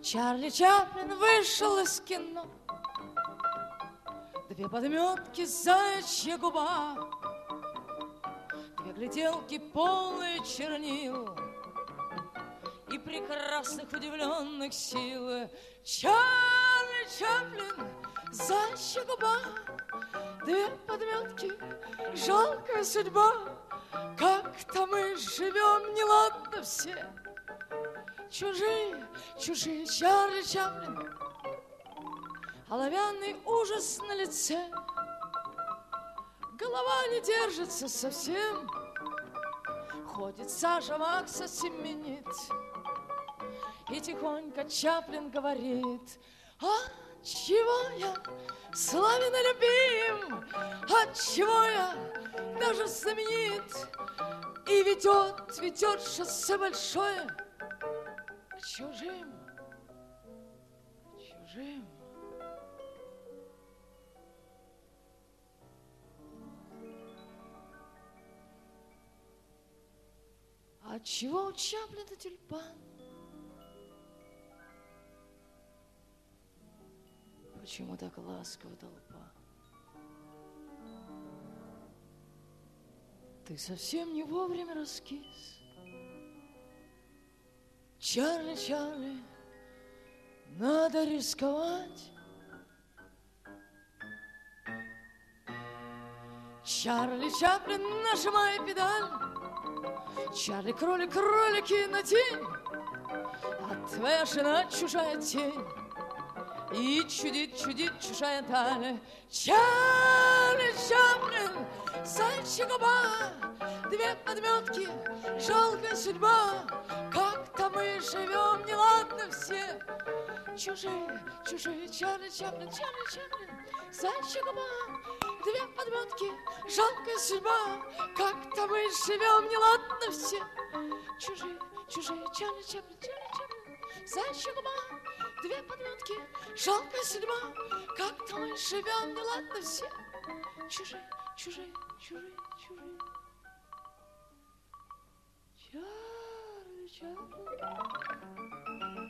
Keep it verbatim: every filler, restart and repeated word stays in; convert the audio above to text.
Чарли Чаплин вышел из кино. Две подметки, заячья губа, две гляделки полные чернил и прекрасных удивленных сил. Чарли Чаплин, заячья губа, две подметки, жалкая судьба. Как-то мы живем неладно все, чужие, чужие. Чарли Чаплин, оловянный ужас на лице, голова не держится совсем, ходит Саша Макса семенит, и тихонько Чаплин говорит: отчего я славен и любим, отчего я даже знаменит, и ведет, ведет шоссе большое к чужим, к чужим. Отчего у Чаплина тюльпан? Почему так ласкова толпа? Ты совсем не вовремя раскис. Чарли, Чарли, надо рисковать. Чарли Чаплин, нажимай педаль. Чарли, кролик, кролики на тень, а твоя жена чужая тень, и чудит, чудит чужая даль. Чарли Чаплин, зайчья губа, две подметки, жалкая судьба. Как-то мы живем неладно все, чужие, чужие. Чарли Чаплин, Чарли Чаплин, зайчья губа, две подметки, жалкая судьба. Как-то мы живем неладно все, чужие, чужие. Чарли Чаплин, Чарли Чаплин, зайчья губа, две подметки, жалкая судьба. Как-то мы живем неладно все, чужие, чужие, чужие, чужие. Чарли Чаплин.